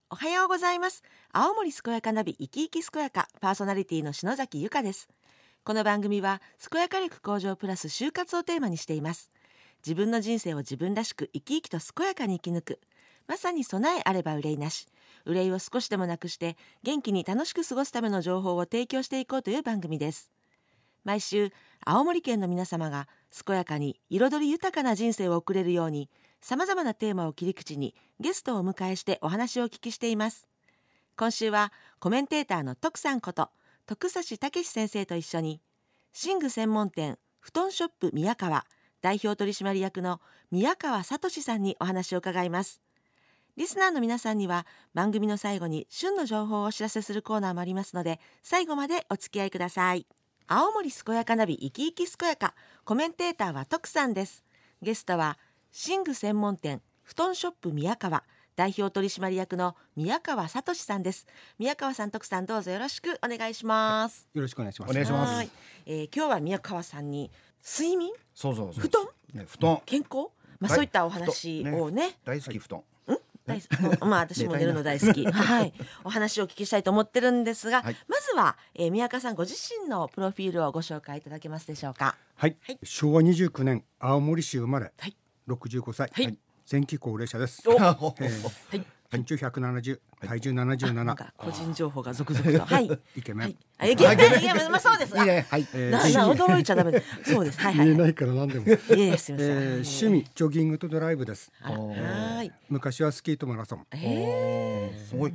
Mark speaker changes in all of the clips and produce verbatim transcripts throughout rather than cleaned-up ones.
Speaker 1: おはようございます。青森健やかナビ生き生き健やかパーソナリティの篠崎由香です。この番組は健やか力向上プラス就活をテーマにしています。自分の人生を自分らしく生き生きと健やかに生き抜く、まさに備えあれば憂いなし、憂いを少しでもなくして元気に楽しく過ごすための情報を提供していこうという番組です。毎週青森県の皆様が健やかに彩り豊かな人生を送れるように、さまざまなテーマを切り口にゲストをお迎えしてお話をお聞きしています。今週はコメンテーターの徳さんこと徳指武先生と一緒に、寝具専門店布団ショップ宮川代表取締役の宮川聡さんにお話を伺います。リスナーの皆さんには番組の最後に旬の情報をお知らせするコーナーもありますので、最後までお付き合いください。青森健やかナビ生き生き健やか、コメンテーターは徳さんです。ゲストは寝具専門店布団ショップ宮川代表取締役の宮川聡さんです。宮川さん、徳さん、どうぞよろしくお願いします。
Speaker 2: よろしくお願いします。
Speaker 3: お願いします。
Speaker 1: はい、えー、今日は宮川さんに睡眠、
Speaker 3: そうそうそう
Speaker 1: 布団、
Speaker 3: ね、布団、
Speaker 1: 健康、まあ、
Speaker 3: はい
Speaker 1: そういったお話をね、
Speaker 3: 大好き布団、
Speaker 1: 大好きまあ私も寝るの大好き、はい、お話をお聞きしたいと思ってるんですが、
Speaker 3: はい、
Speaker 1: まずは、えー、宮川さんご自身のプロフィールをご紹介いただけますでしょうか。
Speaker 2: はい、はい、しょうわにじゅうきゅうねん青森市生まれ、はい、ろくじゅうごさい、はい、前期高齢者です。
Speaker 1: お、えー、
Speaker 2: はい、身長ひゃくななじゅう、体重ななじゅうなな。
Speaker 1: なんか個人情報が続々と、はい、
Speaker 2: イケメン、はい、
Speaker 1: あ、イケメン、いや、まあそうです。
Speaker 3: いいね、はい、
Speaker 1: えー、なな驚いちゃダメです。そうです、はいはい、
Speaker 2: 言えないから何でも。
Speaker 1: いやいや、すみません、
Speaker 2: えー、趣味ジョギングとドライブです。
Speaker 1: はい、
Speaker 2: 昔はスキーとマラソン、
Speaker 1: え
Speaker 3: ー、すごい、うん、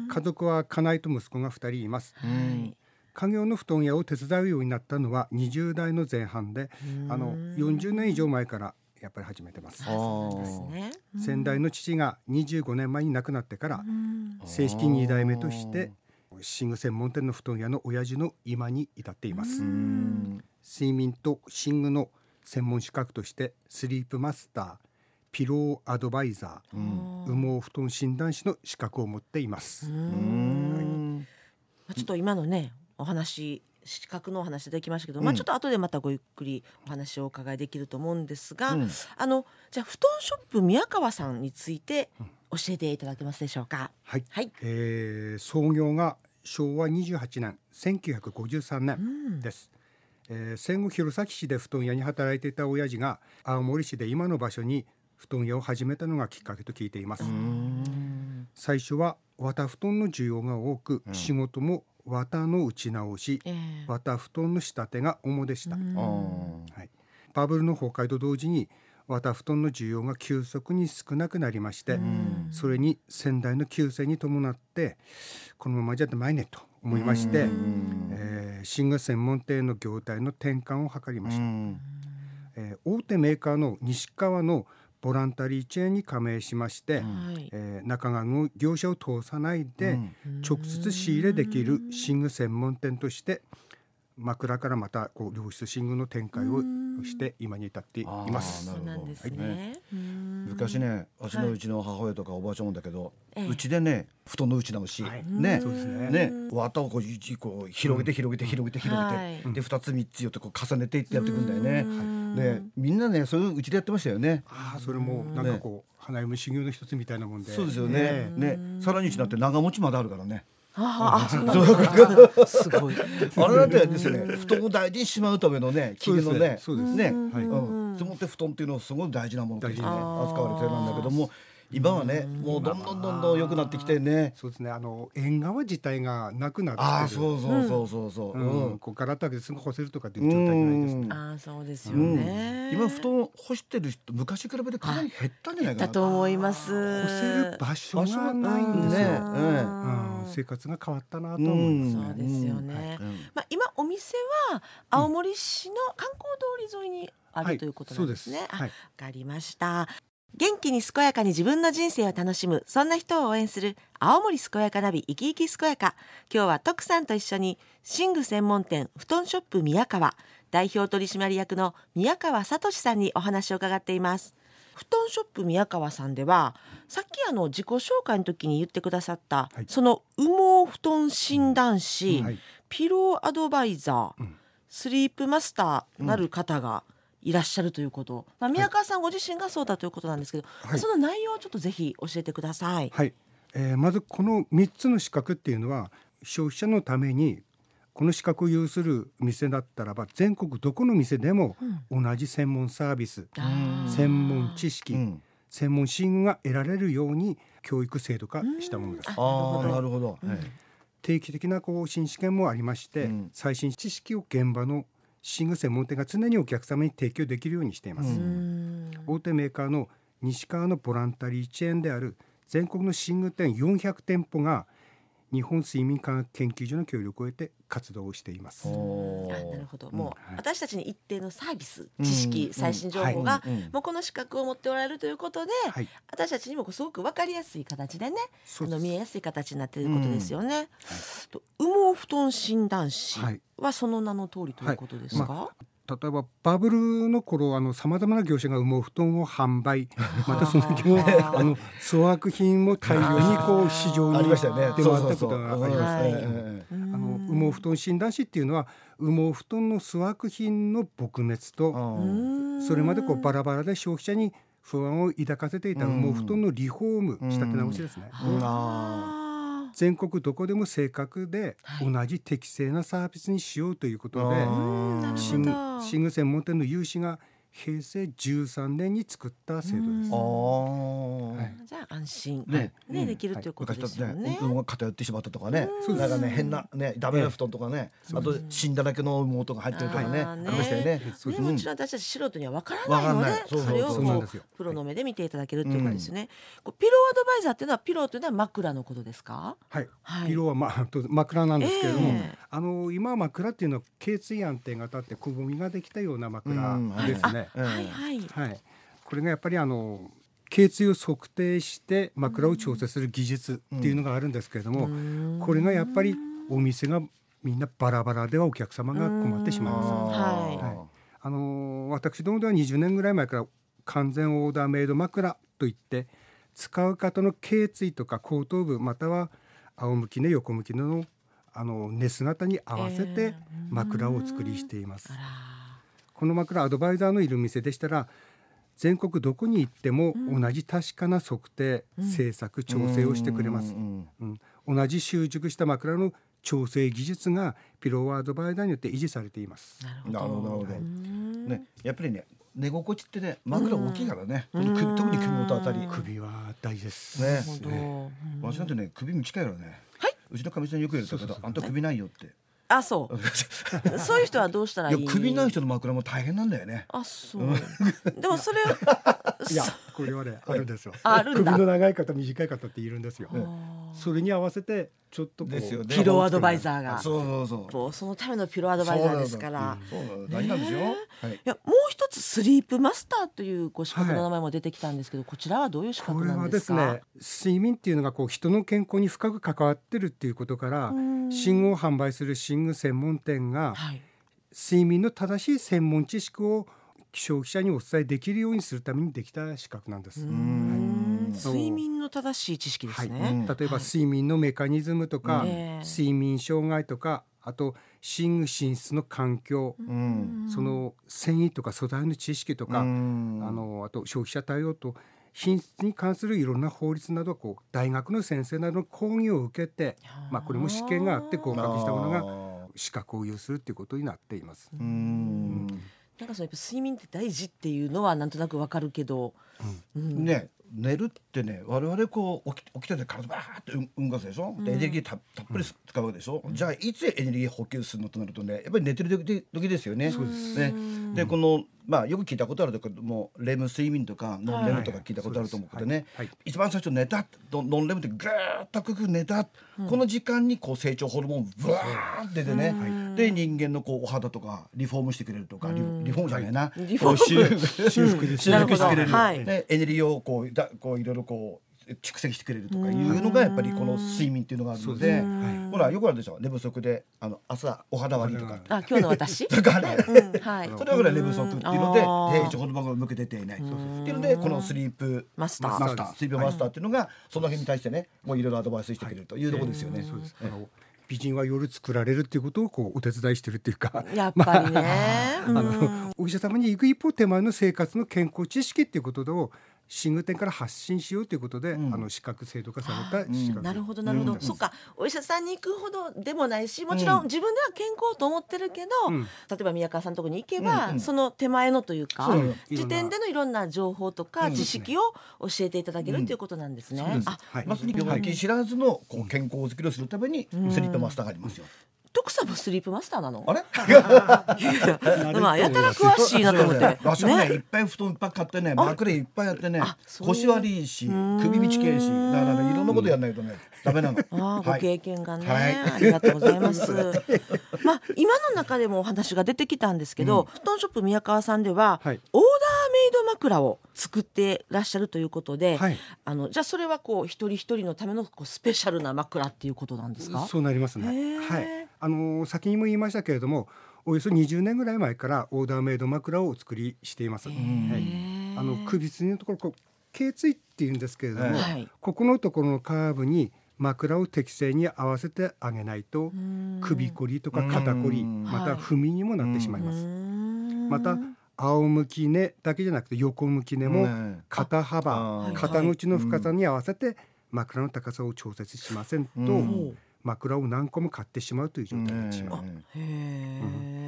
Speaker 2: 家族は家内と息子がふたりいます。
Speaker 1: はい、
Speaker 2: 家業の布団屋を手伝うようになったのはにじゅうだいの前半で、あのよんじゅうねん以上前からやっぱり始めてます。
Speaker 1: そうなんですね。
Speaker 2: 先代の父がにじゅうごねんまえに亡くなってから正式にだいめとして寝具専門店の布団屋の親父の今に至っています。睡眠と寝具の専門資格としてスリープマスター、ピローアドバイザー、羽毛布団診断士の資格を持っています。うーん、
Speaker 1: はい、ちょっと今のねお話、資格のお話いただきましたけど、うん、まあ、ちょっと後でまたごゆっくりお話をお伺いできると思うんですが、うん、あのじゃあ布団ショップ宮川さんについて教えていただけますでしょうか。
Speaker 2: はい、はい、えー、創業がしょうわにじゅうはちねんせんきゅうひゃくごじゅうさんねんです。うん、えー、戦後弘前市で布団屋に働いていた親父が青森市で今の場所に布団屋を始めたのがきっかけと聞いています。うん、最初は綿布団の需要が多く、うん、仕事も綿の打ち直し、えー、綿布団の仕立てが主でした。はい、バブルの崩壊と同時に綿布団の需要が急速に少なくなりまして、それに先代の急性に伴ってこのままじゃってまいねと思いまして、えー、寝具専門店の業態の転換を図りました。えー、大手メーカーの西川のボランタリーチェーンに加盟しまして、はい、えー、中川の業者を通さないで直接仕入れできる寝具専門店として枕からまたこう良質寝具の展開をして今に至っています。
Speaker 1: そうなんですね。
Speaker 3: はい、昔ね、私のうちの母親とかおばあちゃんもだけど、はい、うちでね布団の打ち直し、はい、ね、そうですね、ね、綿をこうこう広げて広げて広げて広げて、うん、でふたつみっつよってこう重ねていってやっていくんだよね。でみんなねそれをうちでやってましたよね。
Speaker 2: あ、それもなんかこう、ね、花嫁修行の一つみたいなもんで。
Speaker 3: そうですよね。ね、さらにうちだって長持ちまであるからね。
Speaker 1: ああ、そうなんですか。すごい。
Speaker 3: あれだってですね、布団を大事にしまうためのね、木のね、
Speaker 2: そうです
Speaker 3: ね、
Speaker 2: はい、
Speaker 3: うん、そのって布団っていうのはすごい大事なものとしてね、扱われてるんだけども、今はね、もうどんどんどんどん良くなってきてね。
Speaker 2: そうですね、あの縁側自体がなくなってる。
Speaker 3: あ、そうそうそうそうそう。
Speaker 2: うん、こうガラッと開けてすぐ干せるとかっていう状態じゃないですね。
Speaker 1: あ、そうですよね。
Speaker 3: 今布団干してる人昔比べてかなり減ったんじゃないかな。
Speaker 1: だと思います。
Speaker 2: 干せる場所がないんですよ。うん、生活が変わったなと思いますね。
Speaker 1: そうですよね。まあ今お店は青森市の観光通り沿いにあるということなんですね。わかりました。元気に健やかに自分の人生を楽しむ、そんな人を応援する青森健やかナビ生き生き健やか。今日は徳さんと一緒に寝具専門店布団ショップ宮川代表取締役の宮川聡さんにお話を伺っています。布団ショップ宮川さんではさっきあの自己紹介の時に言ってくださった、はい、その羽毛布団診断士、うん、はい、ピローアドバイザー、うん、スリープマスターなる方が、うん、いらっしゃるということ、まあ、宮川さんご自身がそうだということなんですけど、はい、その内容をちょっとぜひ教えてください。
Speaker 2: はい、 えー、まずこのみっつの資格っていうのは消費者のためにこの資格を有する店だったらば全国どこの店でも同じ専門サービス、うん、専門知識、うん、専門信用が得られるように教育制度化したものです。
Speaker 3: ああ、なるほど、はい、
Speaker 2: 定期的な更新試験もありまして、うん、最新知識を現場の寝具専門店が常にお客様に提供できるようにしています。うん、大手メーカーの西川のボランタリーチェーンである全国の寝具店よんひゃくてんぽが日本睡眠科学研究所の協力を得て活動をしています。
Speaker 1: あ、なるほど。もう、うん、私たちに一定のサービス、知識、うん、最新情報が、うんはい、もうこの資格を持っておられるということで、はい、私たちにもすごく分かりやすい形でね、あの見えやすい形になっていることですよね。うんはい、羽毛布団診断士はその名の通りということですか？はいまあ
Speaker 2: 例えばバブルの頃さまざまな業者が羽毛布団を販売またその時もあの粗悪品も大量にこう市場に出回ったことがありますね。羽毛布団診断士っていうのは羽毛布団の粗悪品の撲滅とそれまでこうバラバラで消費者に不安を抱かせていた羽毛布団のリフォーム仕立て直しですね。全国どこでも正確で同じ適正なサービスにしようということで、はい、寝具専門店の有志がへいせいじゅうさんねんに作った制度です。あ、
Speaker 1: はい、じゃあ安心、ねね、できるということですよね。
Speaker 3: 昔だとね、羽毛が偏ってしまったとかね、なんかね変なねダメな布団とかね、あと死んだだけの羽毛とか入ってるとかね、ありましたよね。
Speaker 1: ね、もちろん私たち素人には分からないので、それをこうプロの目で見ていただけるっていうことですよね。こうピローアドバイザーっていうのはピローというのは枕のことですか？
Speaker 2: はい。はい、ピローは、まあ、枕なんですけれども、えー、あの今枕っていうのは頸椎安定が立ってくぼみができたような枕ですね。
Speaker 1: はいはい
Speaker 2: はい、これがやっぱりあの頸椎を測定して枕を調整する技術っていうのがあるんですけれども、うん、これがやっぱりお店がみんなバラバラではお客様が困ってしまいます。はいはい、あの私どもではにじゅうねんぐらい前から完全オーダーメイド枕といって使う方の頸椎とか後頭部または仰向き寝横向き寝のあの寝姿に合わせて枕をお作りしています。えー、この枕アドバイザーのいる店でしたら全国どこに行っても同じ確かな測定、うん、製作調整をしてくれます。うんうん、同じ習熟した枕の調整技術がピローアドバイザーによって維持されています。
Speaker 3: なるほど、なるほど、はいね、やっぱりね寝心地ってね枕大きいからね、うん、特に首元あたり
Speaker 2: 首は大事です
Speaker 3: ね。ね、私なんてね首短いからね、はい、うちのかみさんによく言われたけど、あんた首ないよって。
Speaker 1: あ、そうそういう人はどうしたらいい？い
Speaker 3: や首ない人の枕も大変なんだよね。
Speaker 1: あ、そうでもそれ
Speaker 2: いやこれはねあるんですよ。
Speaker 1: あるんだ。
Speaker 2: 首の長い方短い方っているんですよ。それに合わせてちょっとこう
Speaker 3: ですよね、
Speaker 1: ピローアドバイザーが
Speaker 3: そうそうそう
Speaker 1: もうそのためのピローアドバイザーですから。
Speaker 3: そうそう大事なんですよ。はい、
Speaker 1: いやもう一つスリープマスターというご資格の名前も出てきたんですけど、はい、こちらはどういう資格なんですか？
Speaker 2: これはですね、睡眠っていうのがこう人の健康に深く関わってるっていうことから寝具を販売する寝具専門店が、はい、睡眠の正しい専門知識を消費者にお伝えできるようにするためにできた資格なんです。うー
Speaker 1: ん、はい、睡眠の正しい知識ですね。はい、
Speaker 2: 例えば睡眠のメカニズムとか、はい、睡眠障害とか、あと寝具寝室の環境、その繊維とか素材の知識とか、あのあと消費者対応と品質に関するいろんな法律などこう大学の先生などの講義を受けて、まあ、これも試験があって合格したものが資格を有するということになっています。うーん、
Speaker 1: なんかそのやっぱ睡眠って大事っていうのはなんとなくわかるけど、
Speaker 3: うんうん、ね、寝るってね我々こう起き、起きてて体バーって動かすでしょ、うん、でエネルギー た, たっぷり使うわけでしょ、うん、じゃあいつエネルギー補給するのとなるとねやっぱり寝てる時, 時ですよね。そうですね。でこのまあよく聞いたことあるけどもレム睡眠とかノンレムとか聞いたことあると思うけどね、はいはいはい、一番最初寝たノンレムってぐーっとくく寝た、うん、この時間にこう成長ホルモンブワーって出てね、はい、で人間のこうお肌とかリフォームしてくれるとか、リ, リフォームじゃないな、はい、リフォーム修復です修復してくれる、はい、でエネルギーをこうだこういろいろこう蓄積してくれるとかいうのがやっぱりこの睡眠っていうのがあるので、ほらよくあるでしょ、寝不足であの朝お肌悪いとか、
Speaker 1: あ今日の私
Speaker 3: とかね、うんはい、それはほら寝不足っていうので平地ホルモンが向けてていないっていうのでこのスリープ
Speaker 1: マスター、
Speaker 3: マスタースリープマスターっていうのがその辺に対してねもういろいろアドバイスしてくれるというところですよね。はい、そうです。
Speaker 2: あの美人は夜作られるっていうことをこうお手伝いしてるっていうか、
Speaker 1: やっぱりね、
Speaker 2: まあ、あのお医者様に行く一方手前の生活の健康知識っていうことを寝具店から発信しようということで、うん、あの資格制度化された資格、
Speaker 1: うん、なるほどなるほど、うん、そっか、お医者さんに行くほどでもないし、もちろん自分では健康と思ってるけど、うん、例えば宮川さんのところに行けば、うんうん、その手前のというか、うん、時点でのいろんな情報とか知識を教えていただける、うん、ということなんですね、うん、あ、
Speaker 3: はい、まさに病気知らずのこう健康づくりをするためにスリップマスターがありますよ、うん。
Speaker 1: 徳さんもスリープマスターなの？
Speaker 3: あれ
Speaker 1: まあやたら詳しいなと思って。
Speaker 3: 私もね、いっぱい布団いっぱい買ってね、枕いっぱいやってね、腰悪いし、首道系し、だからね、いろんなことやらないとね、ダメなの。
Speaker 1: あ、ご経験がね、ありがとうございます。まあ今の中でもお話が出てきたんですけど、布団ショップ宮川さんではオーダーメイド枕を作ってらっしゃるということで、あのじゃあそれはこう一人一人のためのこうスペシャルな枕っていうことなんですか？
Speaker 2: そうなりますね。はい。あの先にも言いましたけれども、およそにじゅうねんぐらい前からオーダーメイド枕をお作りしています。はい、あの首筋のところ、こう頸椎っていうんですけれども、はい、ここのところのカーブに枕を適正に合わせてあげないと首こりとか肩こり、また不眠にもなってしまいます。また仰向き寝だけじゃなくて横向き寝も肩幅、肩の内の深さに合わせて枕の高さを調節しませんと、枕を何個も買ってしまうという状態になってしまう。へー、うん、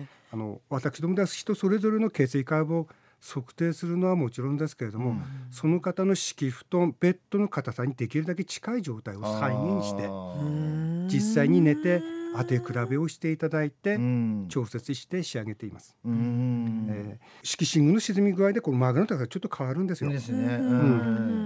Speaker 2: あの私どもでは人それぞれの頸椎カーブを測定するのはもちろんですけれども、うん、その方の敷布団ベッドの硬さにできるだけ近い状態を再現して実際に寝て当て比べをしていただいて調節して仕上げています。うん、えー、敷寝具の沈み具合でこの枕の高さがちょっと変わるんですよ。ですね。うん、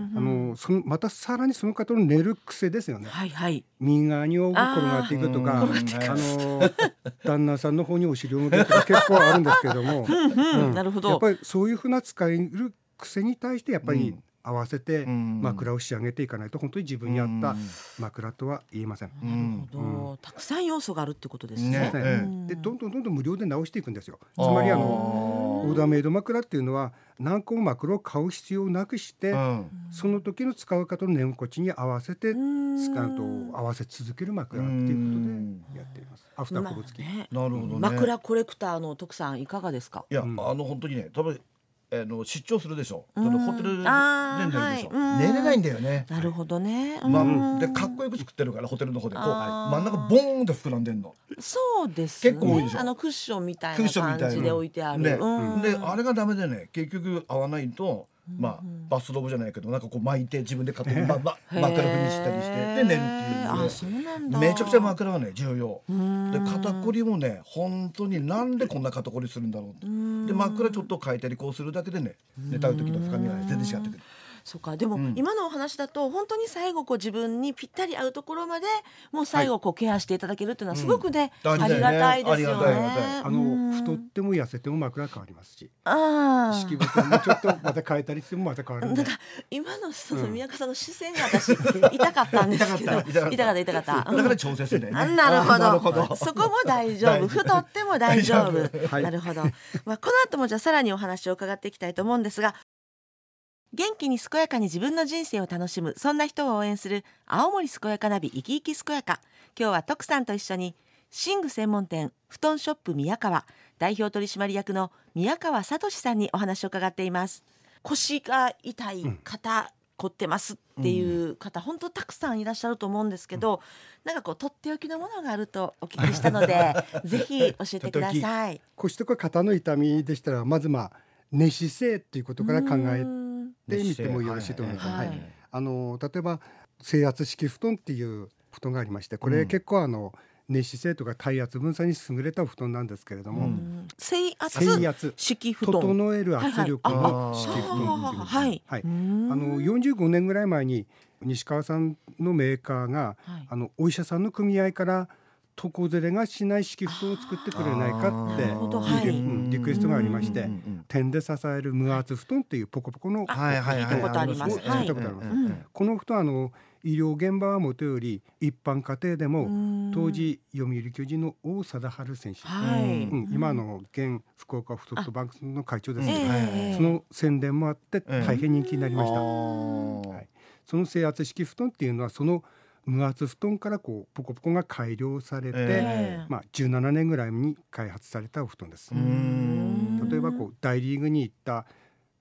Speaker 2: あのそのまたさらにその方の寝る癖ですよね。はいはい、右側に転がっていくとか、あの旦那さんの方にお尻を向けるとか結構あるんですけれども、うんうん、なるほど。やっぱりそういうふうな使える癖に対してやっぱり、うん、合わせて枕を仕上げていかないと本当に自分に合った枕とは言えません。
Speaker 1: なるほど、うん、たくさん要素があるってことですね。
Speaker 2: ね、でどんどんどんどん無料で直していくんですよ。つまりあのオーダーメイド枕っていうのは何個も枕を買う必要なくして、うん、その時の使う方の寝心地に合わせて使うと合わせ続ける枕っていうことでやっています。アフターコロ付き、まあね、
Speaker 3: なるほどね。
Speaker 1: 枕コレクターの徳さんいかがですか？
Speaker 3: いや、うん、あの本当にね、多分あの出張するでしょ、うん、ホテルで寝るでしょ、はい、寝れないんだよね。
Speaker 1: なるほどね、
Speaker 3: まあ、でかっこよく作ってるからホテルの方でこう真ん中ボーンと膨らんでんの。
Speaker 1: そうですね、
Speaker 3: 結構多いでしょ。
Speaker 1: あのクッションみたいな感じで置いてある、ね、
Speaker 3: うん、であれがダメでね、結局合わないと、まあ、バスローブじゃないけどなんかこう巻いて自分で勝手に、まま、枕風にしたりしてで寝るっていう、ね、
Speaker 1: あ、そうなんだ。
Speaker 3: めちゃくちゃ枕はね重要で、肩こりもね本当になんでこんな肩こりするんだろうって、で枕ちょっと変えたりこうするだけでね、寝たい時の深みが、ね、全然違ってくる。
Speaker 1: そうか、でも、うん、今のお話だと本当に最後こう自分にぴったり合うところまでもう最後こうケアしていただけるっていうのはすごくね、うん、ありがたいですよね。
Speaker 2: あの太っても痩せても枕変わりますし、あ敷布団もちょっとまた変えたりしてもまた変わるんで、
Speaker 1: なんか今のその宮川さんの視線が私痛かったんですけど、痛かった痛かった、
Speaker 3: だから調整してね、
Speaker 1: うん、なるほど、なるほどそこも大丈夫、太っても大丈夫、はい、なるほど、まあ、この後もじゃあさらにお話を伺っていきたいと思うんですが、元気に健やかに自分の人生を楽しむ、そんな人を応援する青森健やかナビ生き生き健やか。今日は徳さんと一緒に寝具専門店布団ショップ宮川代表取締役の宮川聡さんにお話を伺っています。腰が痛い方、うん、凝ってますっていう方、うん、本当たくさんいらっしゃると思うんですけど、うん、なんかこうとっておきのものがあるとお聞きしたのでぜひ教えてください。
Speaker 2: 腰とか肩の痛みでしたら、まずまあ寝姿勢っていうことから考えてみてもよろしいと思います。はい、あの例えば制圧式布団っていう布団がありまして、これ結構あの、うん、寝姿勢とか体圧分散に優れた布団なんですけれども、うん、
Speaker 1: 制圧式布団、
Speaker 2: 整える圧力の式布団っていうことです。はい、はい、あのよんじゅうごねんぐらい前に西川さんのメーカーが、はい、あのお医者さんの組合から床ずれがしない敷布団を作ってくれないかっていう、はい、うん、リクエストがありまして、点で支える無圧布団っていうポコポコの
Speaker 1: 聞いたことあります。
Speaker 2: この布団、あの医療現場はもとより一般家庭でも当時読売巨人の王貞治選手、はい、うん、今の現福岡フットバンクの会長ですけど、えー、その宣伝もあって大変人気になりました。えーはい、その制圧式布団っていうのはその無圧布団からこうポコポコが改良されて、えーまあ、じゅうななねんぐらいに開発されたお布団です。例えばこう大リーグに行った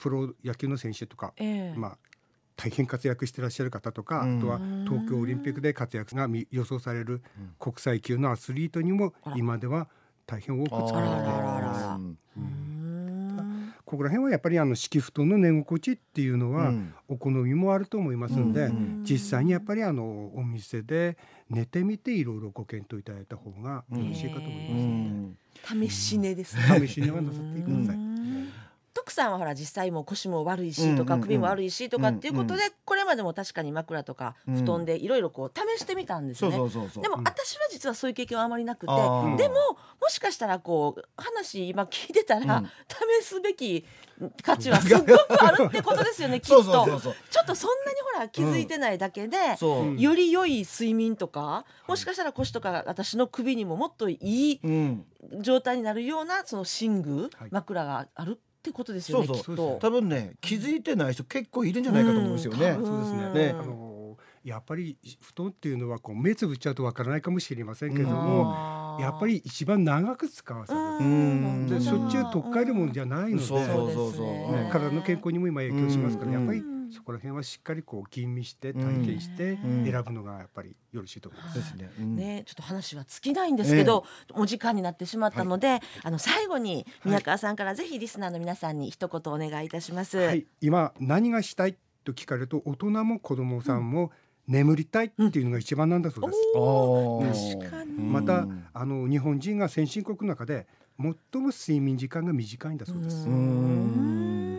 Speaker 2: プロ野球の選手とか、
Speaker 1: えー
Speaker 2: まあ大変活躍していらっしゃる方とか、うん、あとは東京オリンピックで活躍が予想される国際級のアスリートにも今では大変多く使われています。ここら辺はやっぱりあの敷布団の寝心地っていうのはお好みもあると思いますので、うん、実際にやっぱりあのお店で寝てみていろいろご検討いただいた方がよろしいかと思いますので、
Speaker 1: 試し寝ですね、
Speaker 2: 試し寝はなさってください。
Speaker 1: 徳さんはほら実際もう腰も悪いしとか首も悪いしとかっていうことでこれまでも確かに枕とか布団でいろいろこう試してみたんですね。でも私は実はそういう経験はあまりなくて、でももしかしたらこう話今聞いてたら試すべき価値はすごくあるってことですよねきっと。ちょっとそんなにほら気づいてないだけでより良い睡眠とかもしかしたら腰とか私の首にももっといい状態になるようなその寝具枕があるってことですよね。
Speaker 3: そうそう、
Speaker 1: きっと
Speaker 3: 多分ね気づいてない人結構いるんじゃないかと思うんですよね。
Speaker 2: そうですね。ね、あのやっぱり布団っていうのはこう目つぶっちゃうとわからないかもしれませんけども、やっぱり一番長く使わされる。でしょっちゅう取っ換えるもんじゃないので、
Speaker 3: そうそうそうそう、
Speaker 2: ね、体の健康にも今影響しますから、やっぱりそこら辺はしっかりこう吟味して体験して選ぶのがやっぱりよろしいと思います。
Speaker 3: ですね。
Speaker 1: ね、ちょっと話は尽きないんですけど、えー、お時間になってしまったので、はい、あの最後に宮川さんからぜひリスナーの皆さんに一言お願いいたします。
Speaker 2: はい、今何がしたいと聞かれると大人も子供さんも眠りたいっていうのが一番なんだそうです。
Speaker 1: うん、確かに。
Speaker 2: またあの日本人が先進国の中で最も睡眠時間が短いんだそうです。うん、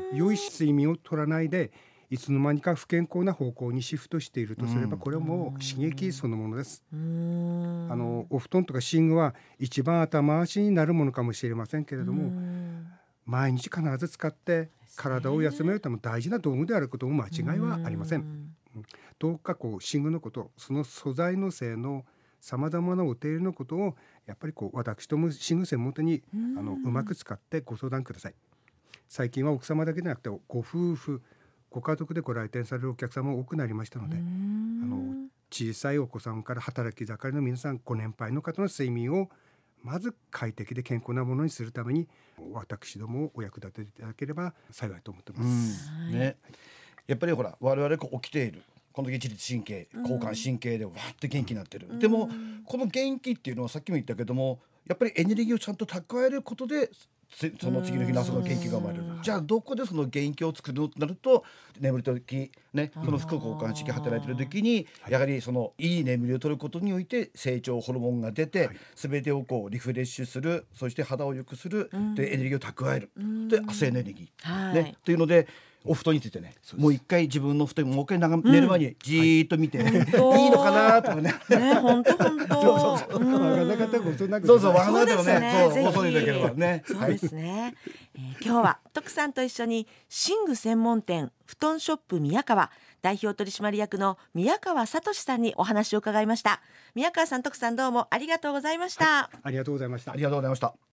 Speaker 2: 良い睡眠を取らないでいつの間にか不健康な方向にシフトしているとすれば、これはもう刺激そのものです。あのお布団とか寝具は一番頭回しになるものかもしれませんけれども、毎日必ず使って体を休めるための大事な道具であることも間違いはありません。どうかこう寝具のこと、その素材の性能、さまざまなお手入れのことをやっぱりこう私ども寝具専門店にあのうまく使ってご相談ください。最近は奥様だけでなくてご夫婦ご家族でご来店されるお客様も多くなりましたので、あの小さいお子さんから働き盛りの皆さん、ご年配の方の睡眠をまず快適で健康なものにするために私どもをお役立ていただければ幸いと思っています、
Speaker 3: うんね、やっぱりほら我々こう起きているこの自律神経交感神経でわーって元気になってる、うん、でもこの元気っていうのはさっきも言ったけどもやっぱりエネルギーをちゃんと蓄えることでその次の日の朝の元気が生まれる。じゃあどこでその元気を作るのとなると、眠る時ね、その副交感神経働いてる時に、はい、やはりそのいい眠りを取ることにおいて成長ホルモンが出て、はい、全てをこうリフレッシュする、そして肌を良くする、でエネルギーを蓄える、で汗エネルギー、ね、というのでお布団についてね、もう一回自分の布団もう一回長、うん、寝る前にじーっと見て、はい、いいのかなとかね。
Speaker 1: ね、本当本当。
Speaker 2: そうそうそう。わからなかったらご相談ください。
Speaker 3: そうそう、わからなかったらね、そうご相談いただければね。
Speaker 1: そうですね。えー、今日は徳さんと一緒に寝具専門店布団ショップ宮川代表取締役の宮川聡さんにお話を伺いました。宮川さん、徳さん、どうもありがとうございました。
Speaker 2: はい、ありがとうございました。
Speaker 3: ありがとうございました。